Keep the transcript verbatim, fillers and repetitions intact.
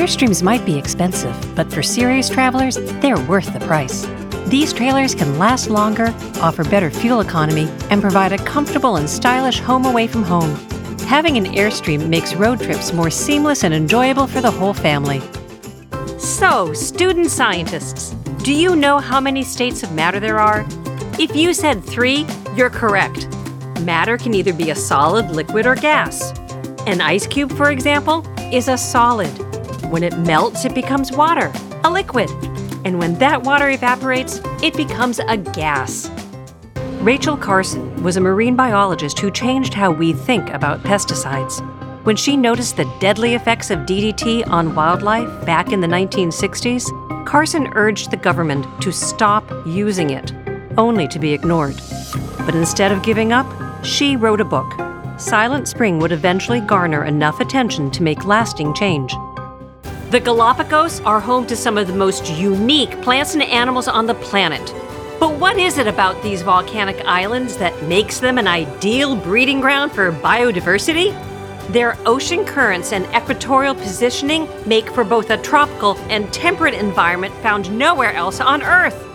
Airstreams might be expensive, but for serious travelers, they're worth the price. These trailers can last longer, offer better fuel economy, and provide a comfortable and stylish home away from home. Having an Airstream makes road trips more seamless and enjoyable for the whole family. So, student scientists, do you know how many states of matter there are? If you said three, you're correct. Matter can either be a solid, liquid, or gas. An ice cube, for example, is a solid. When it melts, it becomes water, a liquid. And when that water evaporates, it becomes a gas. Rachel Carson was a marine biologist who changed how we think about pesticides. When she noticed the deadly effects of D D T on wildlife back in the nineteen sixties, Carson urged the government to stop using it, only to be ignored. But instead of giving up, she wrote a book. Silent Spring would eventually garner enough attention to make lasting change. The Galapagos are home to some of the most unique plants and animals on the planet. But what is it about these volcanic islands that makes them an ideal breeding ground for biodiversity? Their ocean currents and equatorial positioning make for both a tropical and temperate environment found nowhere else on Earth.